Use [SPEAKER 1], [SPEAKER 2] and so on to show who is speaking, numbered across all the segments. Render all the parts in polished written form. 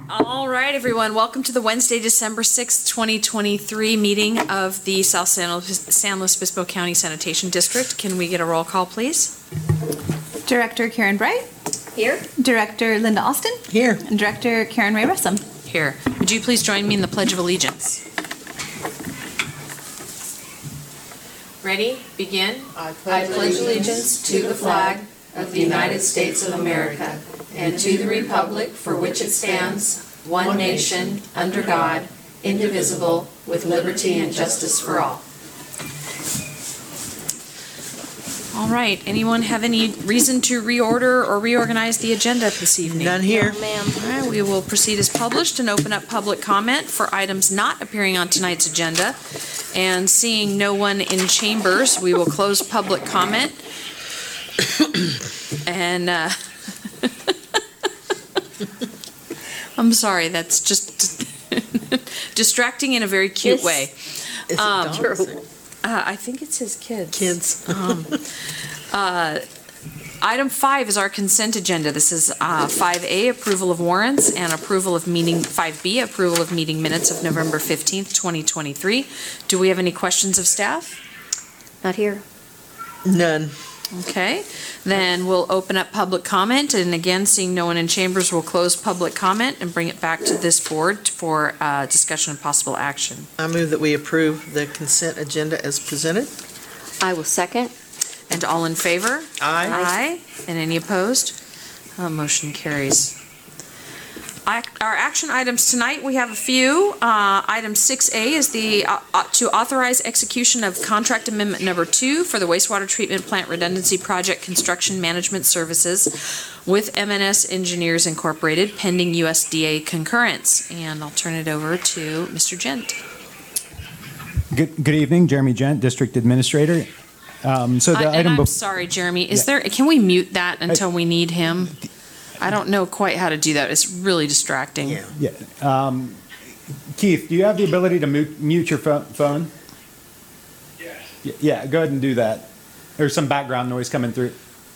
[SPEAKER 1] All right, everyone. Welcome to the Wednesday, December 6th, 2023 meeting of the South San Luis Obispo County Sanitation District. Can we get a roll call, please?
[SPEAKER 2] Director Karen Bright.
[SPEAKER 1] Here.
[SPEAKER 2] Director Linda Austin.
[SPEAKER 3] Here.
[SPEAKER 2] And Director Karen Ray Russum.
[SPEAKER 1] Here. Would you please join me in the Pledge of Allegiance? Ready? Begin. I pledge allegiance to the flag of the United States of America and to the republic for which it stands, one nation, under God, indivisible, with liberty and justice for all. All right. Anyone have any reason to reorder or reorganize the agenda this evening?
[SPEAKER 3] None here.
[SPEAKER 1] No, ma'am. All right. We will proceed as published and open up public comment for items not appearing on tonight's agenda. And seeing no one in chambers, we will close public comment. And I'm sorry, that's just distracting in a very cute way.
[SPEAKER 3] Is it dogs?
[SPEAKER 1] I think it says kids.
[SPEAKER 3] Kids.
[SPEAKER 1] Item 5 is our consent agenda. This is 5A, approval of warrants, and approval of meeting, 5B, approval of meeting minutes of November 15th, 2023. Do we have any questions of staff?
[SPEAKER 4] Not here.
[SPEAKER 3] None.
[SPEAKER 1] Okay, then we'll open up public comment, and again, seeing no one in chambers, we'll close public comment and bring it back to this board for discussion and possible action.
[SPEAKER 3] I move that we approve the consent agenda as presented.
[SPEAKER 4] I will second.
[SPEAKER 1] And all in favor?
[SPEAKER 3] Aye.
[SPEAKER 1] Aye. And any opposed? Motion carries. Our action items tonight, we have a few. Item 6A is to authorize execution of contract amendment number 2 for the wastewater treatment plant redundancy project construction management services with M&S Engineers Incorporated pending USDA concurrence. And I'll turn it over to Mr. Gent.
[SPEAKER 5] Good evening, Jeremy Gent, District Administrator. I'm
[SPEAKER 1] sorry, Jeremy. Can we mute that until we need him? I don't know quite how to do that. It's really distracting.
[SPEAKER 5] Yeah. Keith, do you have the ability to mute your phone? Yes. Yeah, go ahead and do that. There's some background noise coming through.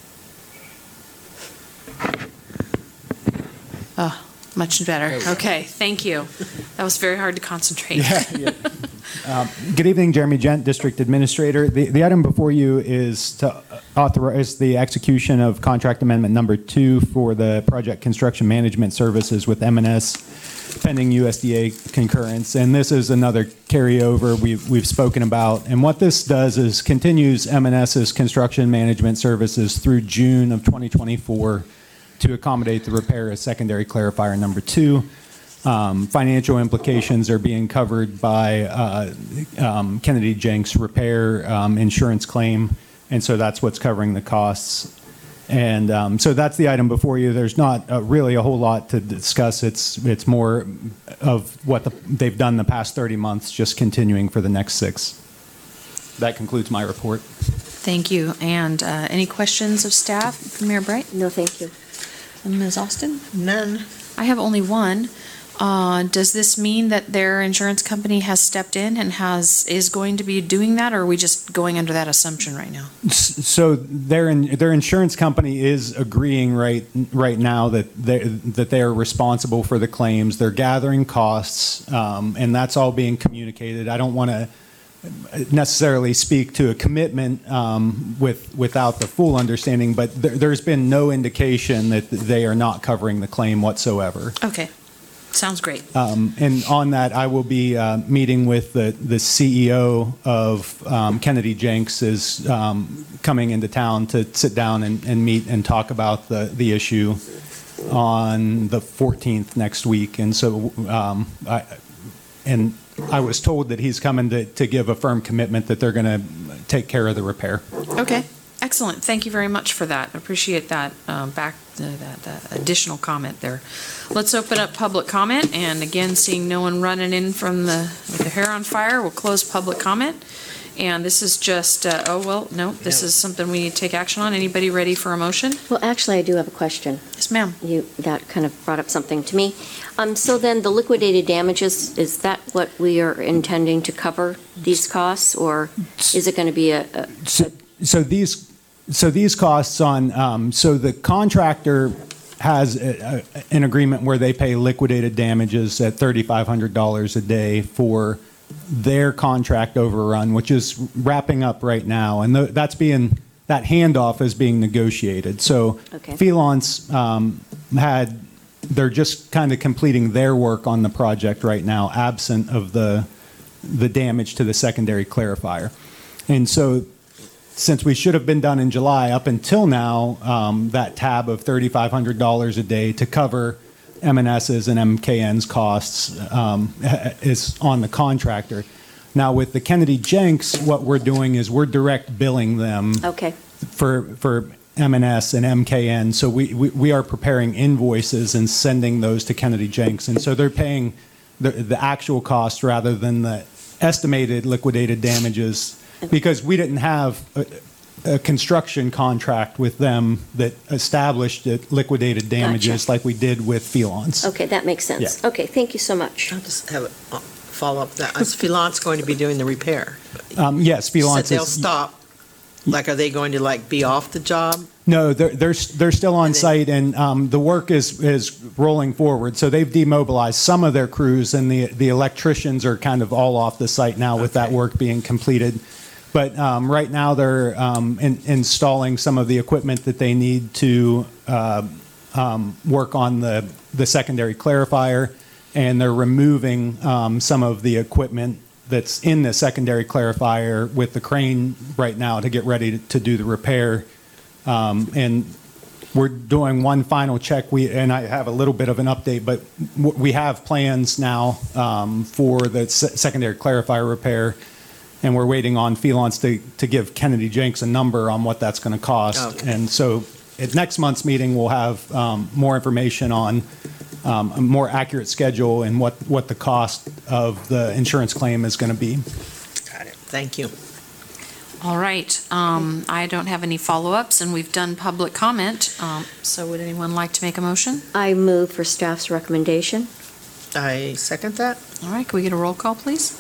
[SPEAKER 1] Oh, much better. Okay, thank you. That was very hard to concentrate.
[SPEAKER 5] Yeah. Good evening, Jeremy Gent, District Administrator. The item before you is to authorize the execution of contract amendment number 2 for the project construction management services with M&S pending USDA concurrence. And this is another carryover we've spoken about. And what this does is continues M&S's construction management services through June of 2024 to accommodate the repair of secondary clarifier number 2. Financial implications are being covered by Kennedy Jenks repair insurance claim, and so that's what's covering the costs. And so that's the item before you. There's not really a whole lot to discuss. It's more of what they've done the past 30 months, just continuing for the next 6. That concludes my report.
[SPEAKER 1] Thank you. And any questions of staff, Mayor Bright?
[SPEAKER 4] No, thank you.
[SPEAKER 1] And Ms. Austin?
[SPEAKER 3] None.
[SPEAKER 1] I have only one. Does this mean that their insurance company has stepped in and is going to be doing that, or are we just going under that assumption right now?
[SPEAKER 5] So their insurance company is agreeing right now that they are responsible for the claims. They're gathering costs, and that's all being communicated. I don't want to necessarily speak to a commitment without the full understanding, but there's been no indication that they are not covering the claim whatsoever.
[SPEAKER 1] Okay. Sounds great.
[SPEAKER 5] And on that, I will be meeting with the CEO of Kennedy Jenks is coming into town to sit down and meet and talk about the issue on the 14th next week. And so I was told that he's coming to give a firm commitment that they're going to take care of the repair.
[SPEAKER 1] Okay. Excellent. Thank you very much for that. Appreciate that that additional comment there. Let's open up public comment. And again, seeing no one running in from with the hair on fire, we'll close public comment. And this is just, this is something we need to take action on. Anybody ready for a motion?
[SPEAKER 4] Well, actually, I do have a question.
[SPEAKER 1] Yes, ma'am.
[SPEAKER 4] That kind of brought up something to me. So then the liquidated damages, is that what we are intending to cover these costs, or is it going to be So these costs on, so the contractor
[SPEAKER 5] has an agreement where they pay liquidated damages at $3,500 a day for their contract overrun, which is wrapping up right now, and that handoff is being negotiated. So
[SPEAKER 4] Okay.
[SPEAKER 5] Phelance they're just kind of completing their work on the project right now, absent of the damage to the secondary clarifier. And so since we should have been done in July, up until now, that tab of $3,500 a day to cover M&S's and MKN's costs is on the contractor. Now, with the Kennedy Jenks, what we're doing is we're direct billing them
[SPEAKER 4] Okay,
[SPEAKER 5] for M&S and MKN. So we are preparing invoices and sending those to Kennedy Jenks. And so they're paying the actual cost rather than the estimated liquidated damages, because we didn't have a construction contract with them that established the liquidated damages
[SPEAKER 4] Gotcha.
[SPEAKER 5] like we did with Phelance.
[SPEAKER 4] okay, that makes sense.
[SPEAKER 5] Yeah.
[SPEAKER 4] Okay, thank you so much.
[SPEAKER 3] I'll just have a follow-up. Is Phelance going to be doing the repair?
[SPEAKER 5] Yes,
[SPEAKER 3] Said
[SPEAKER 5] Phelance
[SPEAKER 3] they'll
[SPEAKER 5] is.
[SPEAKER 3] stop. Like, are they going to, like, be off the job?
[SPEAKER 5] No, they're still on
[SPEAKER 3] And then-
[SPEAKER 5] site, and the work is rolling forward. So they've demobilized some of their crews, and the electricians are kind of all off the site now with that
[SPEAKER 3] Okay.
[SPEAKER 5] work being completed. But right now, they're installing some of the equipment that they need to work on the secondary clarifier, and they're removing some of the equipment that's in the secondary clarifier with the crane right now to get ready to do the repair. And we're doing one final check. And I have a little bit of an update, but we have plans now for the secondary clarifier repair, and we're waiting on Phelance to give Kennedy Jenks a number on what that's going to cost.
[SPEAKER 3] Okay.
[SPEAKER 5] And so at next month's meeting, we'll have more information on a more accurate schedule and what the cost of the insurance claim is going to be.
[SPEAKER 3] Got it. Thank you.
[SPEAKER 1] All right. I don't have any follow-ups, and we've done public comment. So would anyone like to make a motion?
[SPEAKER 4] I move for staff's recommendation.
[SPEAKER 3] I second that.
[SPEAKER 1] All right, can we get a roll call, please?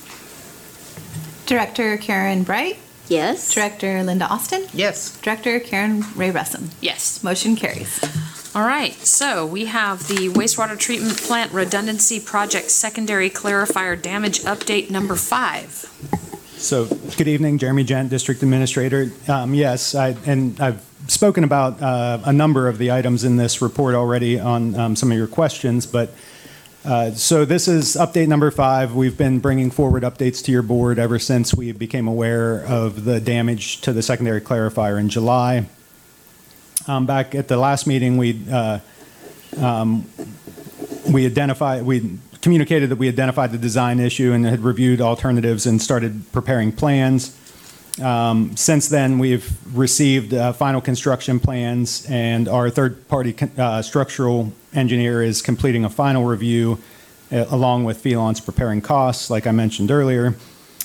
[SPEAKER 2] Director Karen Bright,
[SPEAKER 4] Yes?
[SPEAKER 2] Director Linda Austin,
[SPEAKER 3] Yes.
[SPEAKER 2] Director Karen Ray Russum.
[SPEAKER 1] Yes.
[SPEAKER 2] Motion carries.
[SPEAKER 1] All right, so we have the wastewater treatment plant redundancy project secondary clarifier damage update number 5.
[SPEAKER 5] So, good evening, Jeremy Gent, District Administrator. Yes, I've spoken about a number of the items in this report already on some of your questions, but so this is update number 5. We've been bringing forward updates to your board ever since we became aware of the damage to the secondary clarifier in July. Back at the last meeting, we communicated that we identified the design issue and had reviewed alternatives and started preparing plans. Since then, we've received final construction plans, and our third-party structural engineer is completing a final review along with Phelance preparing costs, like I mentioned earlier.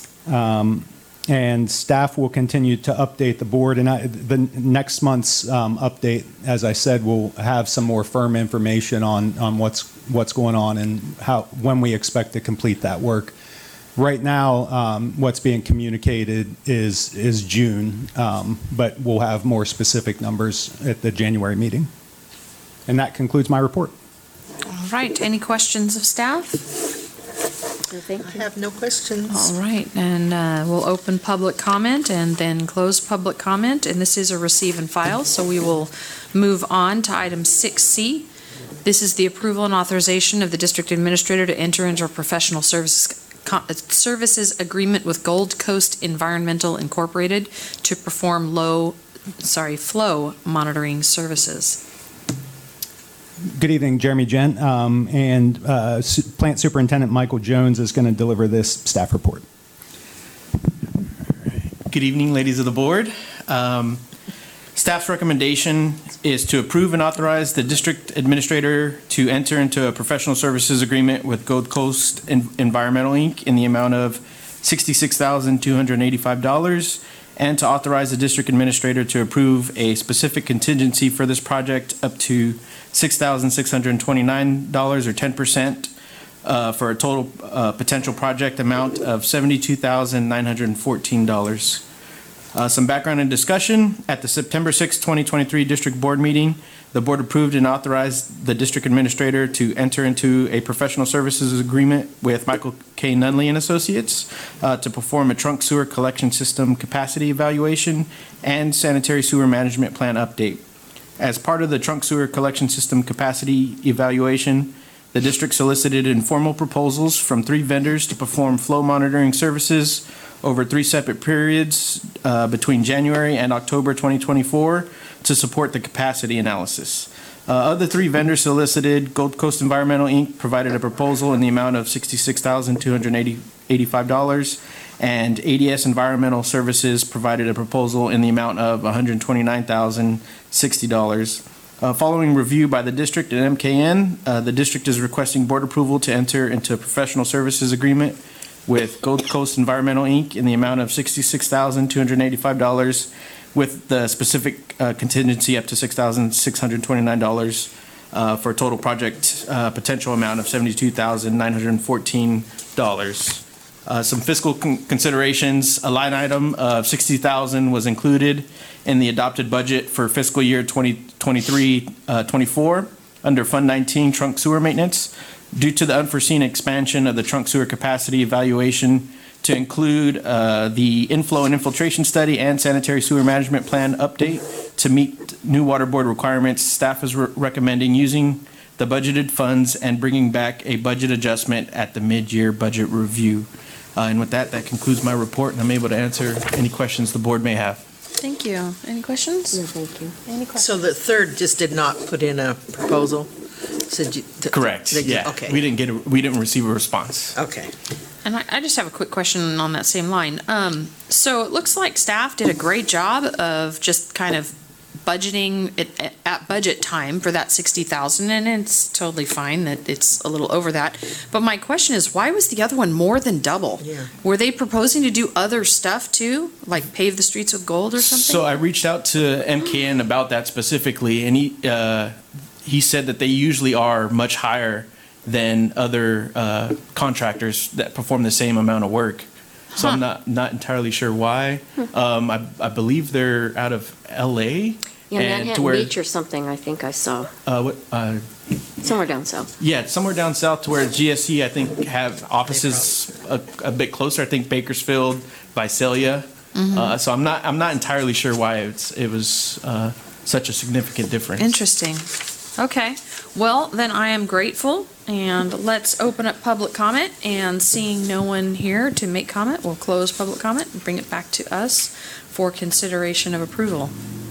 [SPEAKER 5] And staff will continue to update the board. And the next month's update, as I said, will have some more firm information on what's going on and when we expect to complete that work. Right now, what's being communicated is June, but we'll have more specific numbers at the January meeting. And that concludes my report.
[SPEAKER 1] All right, any questions of staff?
[SPEAKER 4] No, thank
[SPEAKER 3] I
[SPEAKER 4] you.
[SPEAKER 3] have no questions.
[SPEAKER 1] All right, and we'll open public comment and then close public comment, and this is a receive and file, so we will move on to item 6C. This is the approval and authorization of the district administrator to enter into a professional services agreement with Gold Coast Environmental Incorporated to perform flow monitoring services.
[SPEAKER 5] Good evening, Jeremy Gent, and Plant Superintendent Michael Jones is going to deliver this staff report.
[SPEAKER 6] Good evening, ladies of the board. Staff's recommendation is to approve and authorize the district administrator to enter into a professional services agreement with Gold Coast Environmental Inc. in the amount of $66,285, and to authorize the district administrator to approve a specific contingency for this project up to $6,629 or 10%, for a total potential project amount of $72,914. Some background and discussion. At the September 6, 2023 District Board meeting, the board approved and authorized the district administrator to enter into a professional services agreement with Michael K. Nunley and Associates to perform a trunk sewer collection system capacity evaluation and sanitary sewer management plan update. As part of the trunk sewer collection system capacity evaluation, the district solicited informal proposals from 3 vendors to perform flow monitoring services over 3 separate periods between January and October 2024 to support the capacity analysis. Of the 3 vendors solicited, Gold Coast Environmental, Inc. provided a proposal in the amount of $66,285, and ADS Environmental Services provided a proposal in the amount of $129,060. Following review by the district and MKN, the district is requesting board approval to enter into a professional services agreement with Gold Coast Environmental, Inc. in the amount of $66,285, with the specific contingency up to $6,629 for a total project potential amount of $72,914. Some fiscal considerations: a line item of $60,000 was included in the adopted budget for fiscal year 2023-24 under Fund 19 Trunk Sewer Maintenance, due to the unforeseen expansion of the trunk sewer capacity evaluation to include the inflow and infiltration study and sanitary sewer management plan update to meet new water board requirements. Staff is recommending using the budgeted funds and bringing back a budget adjustment at the mid-year budget review. And with that, that concludes my report, and I'm able to answer any questions the board may have.
[SPEAKER 1] Thank you. Any questions?
[SPEAKER 4] No, thank you.
[SPEAKER 1] Any questions?
[SPEAKER 3] So the third just did not put in a proposal?
[SPEAKER 6] Correct, yeah.
[SPEAKER 3] Okay.
[SPEAKER 6] We didn't receive a response.
[SPEAKER 3] Okay.
[SPEAKER 1] And I just have a quick question on that same line. So it looks like staff did a great job of just kind of budgeting it at budget time for that 60,000, and it's totally fine that it's a little over that. But my question is, why was the other one more than double?
[SPEAKER 3] Yeah.
[SPEAKER 1] Were they proposing to do other stuff too, like pave the streets with gold or something?
[SPEAKER 6] So I reached out to MKN about that specifically, and he said that they usually are much higher than other contractors that perform the same amount of work. So I'm not entirely sure why. I believe they're out of LA.
[SPEAKER 4] Yeah,
[SPEAKER 6] and
[SPEAKER 4] Manhattan
[SPEAKER 6] to where,
[SPEAKER 4] Beach or something, I think I saw. Somewhere down south.
[SPEAKER 6] Yeah, somewhere down south to where GSC, I think, have offices a bit closer. I think Bakersfield, Visalia. So I'm not entirely sure why it was such a significant difference.
[SPEAKER 1] Interesting. Okay. Well, then I am grateful, and let's open up public comment, and seeing no one here to make comment, we'll close public comment and bring it back to us for consideration of approval.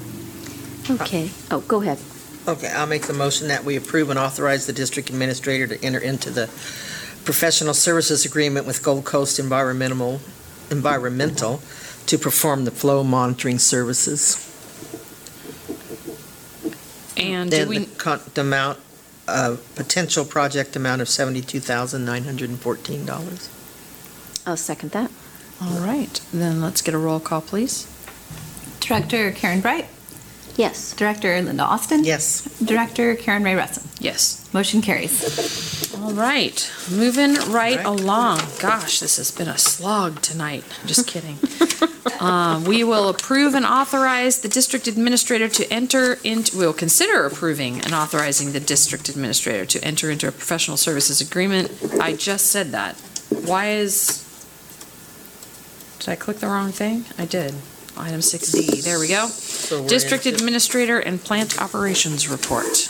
[SPEAKER 4] Okay. Oh, go ahead.
[SPEAKER 3] Okay, I'll make the motion that we approve and authorize the district administrator to enter into the professional services agreement with Gold Coast Environmental to perform the flow monitoring services.
[SPEAKER 1] And do
[SPEAKER 3] Then
[SPEAKER 1] we,
[SPEAKER 3] the amount, potential project amount of $72,914.
[SPEAKER 4] I'll second that.
[SPEAKER 1] all right, then let's get a roll call, please.
[SPEAKER 2] Director Karen Bright,
[SPEAKER 4] Yes.
[SPEAKER 2] Director Linda Austin.
[SPEAKER 3] Yes.
[SPEAKER 2] Director Karen Ray Russell.
[SPEAKER 1] Yes.
[SPEAKER 2] Motion carries.
[SPEAKER 1] All right, moving right
[SPEAKER 3] All right.
[SPEAKER 1] along. Gosh, this has been a slog tonight. Just kidding. We will approve and authorize the district administrator to enter into, we'll consider approving and authorizing the district administrator to enter into a professional services agreement. I just said that. Did I click the wrong thing? I did. Item 6D, there we go.
[SPEAKER 3] So we're
[SPEAKER 1] District
[SPEAKER 3] into-
[SPEAKER 1] administrator and plant operations report.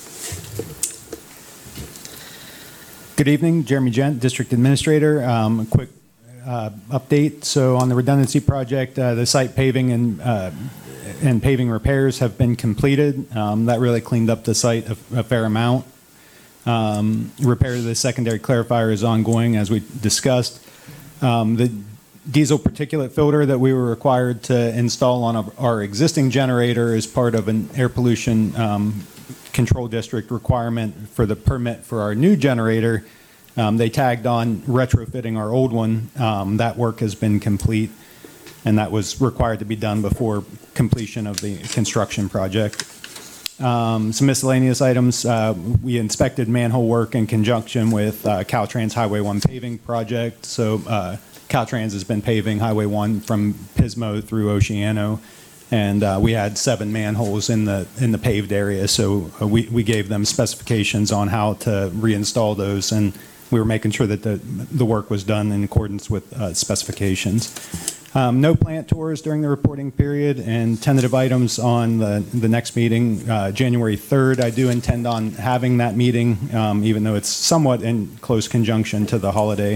[SPEAKER 5] Good evening, Jeremy Gent, District Administrator. A quick update. So on the redundancy project, the site paving and paving repairs have been completed. That really cleaned up the site a fair amount. Repair to the secondary clarifier is ongoing, as we discussed. The diesel particulate filter that we were required to install on our existing generator is part of an air pollution control district requirement for the permit for our new generator. They tagged on retrofitting our old one. That work has been complete, and that was required to be done before completion of the construction project. Some miscellaneous items. We inspected manhole work in conjunction with Caltrans Highway 1 paving project. So Caltrans has been paving Highway 1 from Pismo through Oceano, and we had 7 manholes in the paved area, so we gave them specifications on how to reinstall those, and we were making sure that the work was done in accordance with specifications. No plant tours during the reporting period, and tentative items on the next meeting, January 3rd. I do intend on having that meeting, even though it's somewhat in close conjunction to the holiday.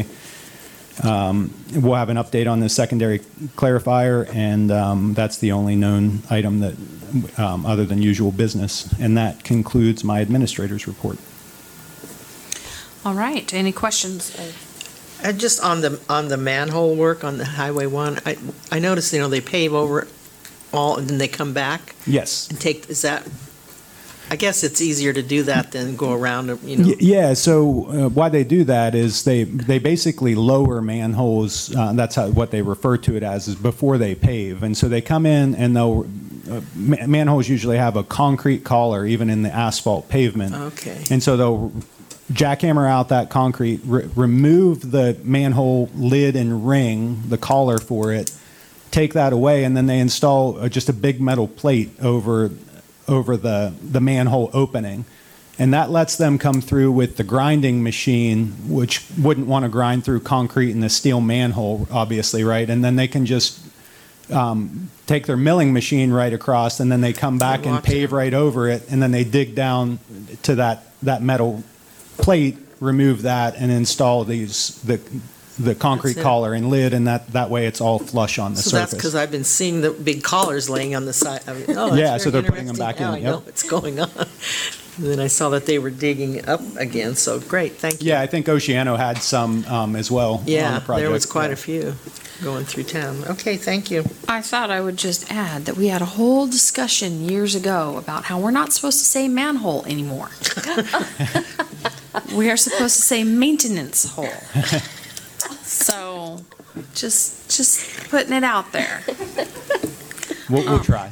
[SPEAKER 5] We'll have an update on the secondary clarifier, and that's the only known item that, other than usual business. And that concludes my administrator's report.
[SPEAKER 1] All right, any questions?
[SPEAKER 3] Just on the manhole work on the Highway 1, I noticed, they pave over all and then they come back
[SPEAKER 5] Yes.
[SPEAKER 3] and is that, I guess it's easier to do that than go around,
[SPEAKER 5] Yeah, so why they do that is they basically lower manholes, that's what they refer to it as, is before they pave. And so they come in and manholes usually have a concrete collar, even in the asphalt pavement.
[SPEAKER 3] Okay.
[SPEAKER 5] And so they'll jackhammer out that concrete, remove the manhole lid and ring, the collar for it, take that away, and then they install just a big metal plate over the manhole opening. And that lets them come through with the grinding machine, which wouldn't want to grind through concrete in a steel manhole, obviously, right? And then they can just take their milling machine right across, and then they come back and pave right over it, and then they dig down to that metal plate, remove that, and install the concrete collar and lid, and that way it's all flush on the surface.
[SPEAKER 3] So that's because I've been seeing the big collars laying on the side.
[SPEAKER 5] Yeah, so they're putting them back in.
[SPEAKER 3] I know what's going on. And then I saw that they were digging up again, so great, thank you.
[SPEAKER 5] Yeah, I think Oceano had some as well on the project.
[SPEAKER 3] Yeah, there was quite a few going through town. Okay, thank you.
[SPEAKER 1] I thought I would just add that we had a whole discussion years ago about how we're not supposed to say manhole anymore. We are supposed to say maintenance hole. So, just putting it out there.
[SPEAKER 5] We'll try.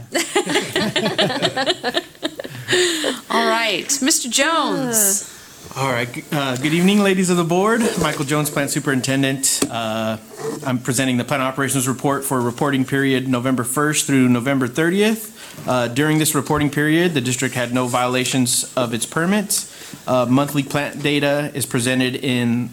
[SPEAKER 1] All right, Mr. Jones.
[SPEAKER 6] All right. Good evening, ladies of the board. Michael Jones, Plant Superintendent. I'm presenting the Plant Operations Report for reporting period November 1st through November 30th. During this reporting period, the district had no violations of its permits. Monthly plant data is presented in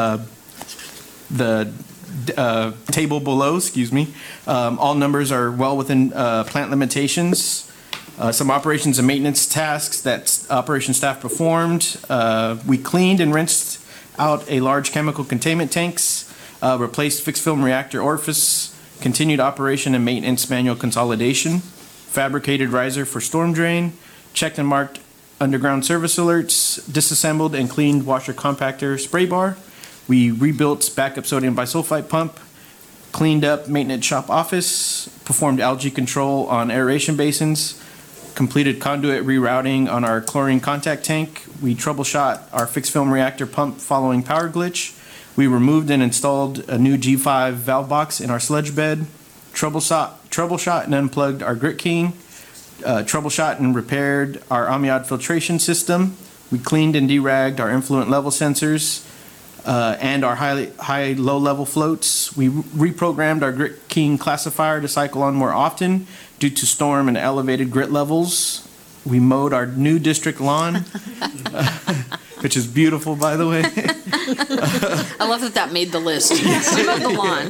[SPEAKER 6] the table below, all numbers are well within plant limitations. Some operations and maintenance tasks that operations staff performed. We cleaned and rinsed out a large chemical containment tanks, replaced fixed film reactor orifice, continued operation and maintenance manual consolidation, fabricated riser for storm drain, checked and marked underground service alerts, disassembled and cleaned washer compactor spray bar. We rebuilt backup sodium bisulfite pump, cleaned up maintenance shop office, performed algae control on aeration basins, completed conduit rerouting on our chlorine contact tank. We troubleshot our fixed film reactor pump following power glitch. We removed and installed a new G5 valve box in our sludge bed, troubleshot and unplugged our Grit King, troubleshot and repaired our amide filtration system. We cleaned and deragged our influent level sensors and our high-low level floats. We reprogrammed our Grit King classifier to cycle on more often due to storm and elevated grit levels. We mowed our new district lawn, which is beautiful, by the way.
[SPEAKER 1] I love that made the list. We mowed the lawn.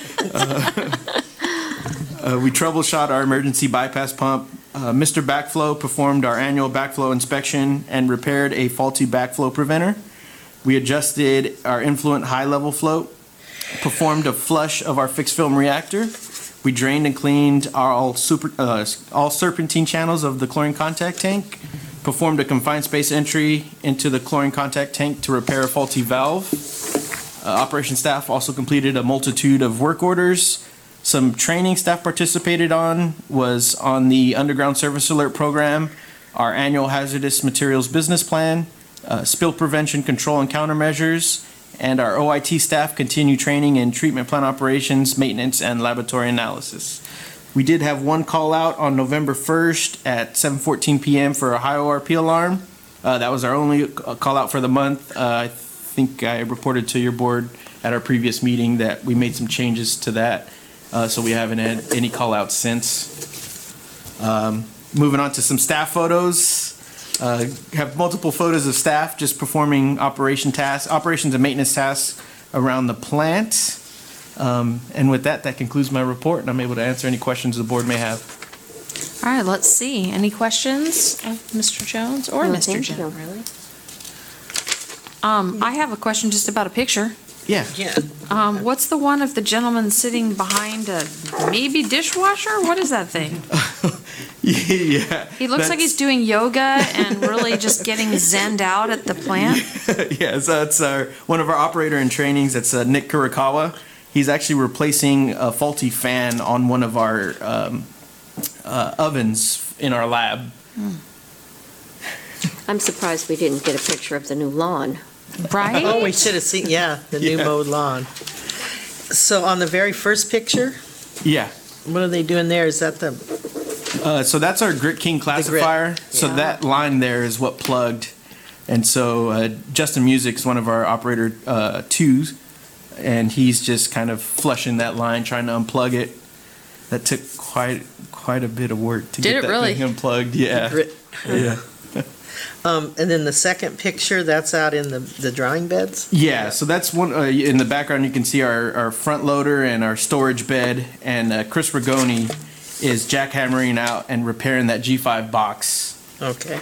[SPEAKER 6] We troubleshot our emergency bypass pump. Mr. Backflow performed our annual backflow inspection and repaired a faulty backflow preventer. We adjusted our influent high-level float, performed a flush of our fixed film reactor. We drained and cleaned all serpentine channels of the chlorine contact tank, performed a confined space entry into the chlorine contact tank to repair a faulty valve. Operations staff also completed a multitude of work orders. Some training staff participated on was on the Underground Service Alert Program, our annual hazardous materials business plan, spill prevention control and countermeasures, and our OIT staff continue training in treatment plant operations, maintenance, and laboratory analysis. We did have one call out on November 1st at 7:14 p.m. for a high ORP alarm. That was our only call out for the month. I think I reported to your board at our previous meeting that we made some changes to that, so we haven't had any call-outs since. Moving on to some staff photos. Have multiple photos of staff just performing operations and maintenance tasks around the plant. And with that concludes my report, and I'm able to answer any questions the board may have.
[SPEAKER 1] All right, let's see. Any questions of Mr. Jones or
[SPEAKER 4] No,
[SPEAKER 1] Mr.
[SPEAKER 4] thank you.
[SPEAKER 1] Jones, really? I have a question just about a picture.
[SPEAKER 6] Yeah.
[SPEAKER 3] Yeah.
[SPEAKER 1] What's the one of the gentleman sitting behind a maybe dishwasher? What is that thing?
[SPEAKER 6] Yeah.
[SPEAKER 1] He looks like he's doing yoga and really just getting zenned out at the plant.
[SPEAKER 6] Yeah, so it's one of our operator in trainings. That's Nick Kurikawa. He's actually replacing a faulty fan on one of our ovens in our lab.
[SPEAKER 4] I'm surprised we didn't get a picture of the new lawn.
[SPEAKER 1] Right?
[SPEAKER 3] Oh, we should have seen, the new
[SPEAKER 6] Yeah.
[SPEAKER 3] mowed lawn. So on the very first picture,
[SPEAKER 6] Yeah.
[SPEAKER 3] what are they doing there? Is that the,
[SPEAKER 6] So that's our Grit King classifier. So
[SPEAKER 4] Yeah.
[SPEAKER 6] that line there is what plugged. And so Justin Music's one of our operator twos, and he's just kind of flushing that line, trying to unplug it. That took quite a bit of work to
[SPEAKER 1] Did
[SPEAKER 6] get
[SPEAKER 1] it
[SPEAKER 6] that
[SPEAKER 1] really?
[SPEAKER 6] thing unplugged. Yeah.
[SPEAKER 3] grit?
[SPEAKER 6] Yeah.
[SPEAKER 3] And then the second picture, that's out in the drying beds?
[SPEAKER 6] Yeah, so that's one, in the background, you can see our front loader and our storage bed, and Chris Rigoni is jackhammering out and repairing that G5 box.
[SPEAKER 3] Okay.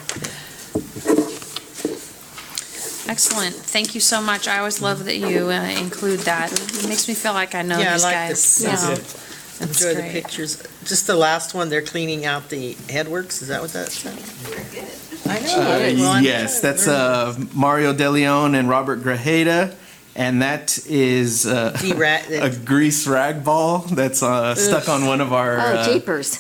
[SPEAKER 1] Excellent. Thank you so much. I always love that you include that. It makes me feel like I know
[SPEAKER 3] Yeah, I
[SPEAKER 1] these
[SPEAKER 3] like
[SPEAKER 1] guys.
[SPEAKER 3] this.
[SPEAKER 1] Yeah. That's
[SPEAKER 3] Enjoy the
[SPEAKER 1] great.
[SPEAKER 3] pictures. Just the last one, they're cleaning out the headworks, is that what that's? I know. Well, I'm
[SPEAKER 6] Yes,
[SPEAKER 3] trying
[SPEAKER 6] that's
[SPEAKER 3] to remember.
[SPEAKER 6] Mario De Leon and Robert Grajeda, and that is
[SPEAKER 3] De-rat-
[SPEAKER 6] a grease rag ball that's stuck on one of our
[SPEAKER 4] Oh, jeepers.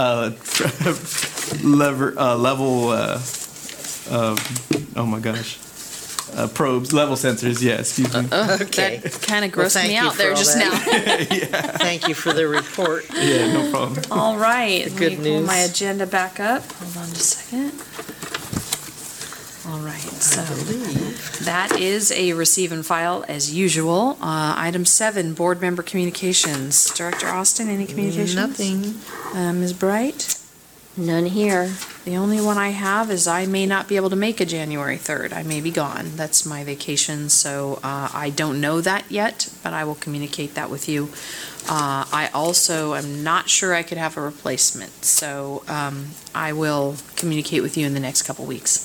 [SPEAKER 6] oh my gosh, probes, level sensors. Yeah, excuse me.
[SPEAKER 3] Okay.
[SPEAKER 1] That kind of
[SPEAKER 3] Well,
[SPEAKER 1] grossed
[SPEAKER 3] thank
[SPEAKER 1] me
[SPEAKER 3] you
[SPEAKER 1] out
[SPEAKER 3] for
[SPEAKER 1] there
[SPEAKER 3] all
[SPEAKER 1] just
[SPEAKER 3] that.
[SPEAKER 1] now.
[SPEAKER 3] Thank you for the report.
[SPEAKER 6] Yeah, no problem.
[SPEAKER 1] All right.
[SPEAKER 3] The good
[SPEAKER 1] Let me pull my
[SPEAKER 3] news.
[SPEAKER 1] agenda back up. Hold on just a second. All right, so that is a receive and file as usual. Item 7, board member communications. Director Austin, any communications?
[SPEAKER 3] Nothing.
[SPEAKER 1] Ms. Bright?
[SPEAKER 4] None here.
[SPEAKER 1] The only one I have is I may not be able to make a January 3rd. I may be gone. That's my vacation, so I don't know that yet, but I will communicate that with you. I also am not sure I could have a replacement, so I will communicate with you in the next couple weeks.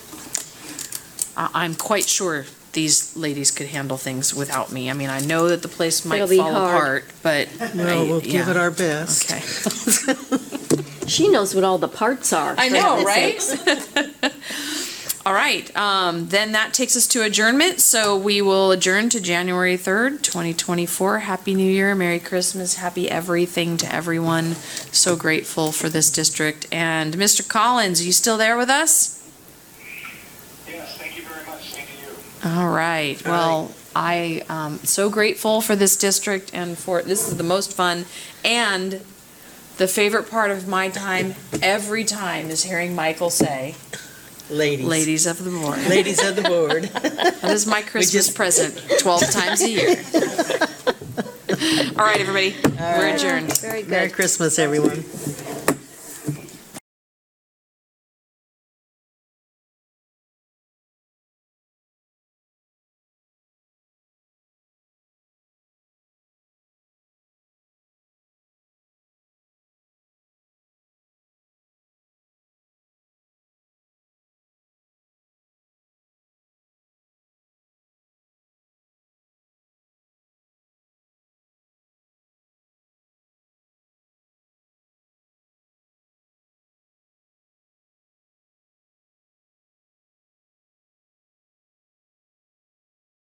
[SPEAKER 1] I'm quite sure these ladies could handle things without me. I mean, I know that the place might
[SPEAKER 4] It'll be
[SPEAKER 1] fall
[SPEAKER 4] hard.
[SPEAKER 1] apart, but.
[SPEAKER 3] Well, we'll give it our best.
[SPEAKER 1] Okay.
[SPEAKER 4] She knows what all the parts are.
[SPEAKER 1] I
[SPEAKER 4] for
[SPEAKER 1] know,
[SPEAKER 4] heaven's
[SPEAKER 1] right?
[SPEAKER 4] sakes.
[SPEAKER 1] All right, then that takes us to adjournment, so we will adjourn to January 3rd, 2024. Happy New Year, Merry Christmas, happy everything to everyone. So grateful for this district. And Mr. Collins, are you still there with us?
[SPEAKER 7] Yes, thank you very much. Same to you.
[SPEAKER 1] All right, well, I am so grateful for this district and for, this is the most fun. And the favorite part of my time, every time, is hearing Michael say,
[SPEAKER 3] Ladies.
[SPEAKER 1] ladies of the board.
[SPEAKER 3] Ladies of the board.
[SPEAKER 1] That is my Christmas
[SPEAKER 3] just-
[SPEAKER 1] present 12 times a year. All right, everybody, we're adjourned.
[SPEAKER 4] Very good.
[SPEAKER 3] Merry Christmas, everyone.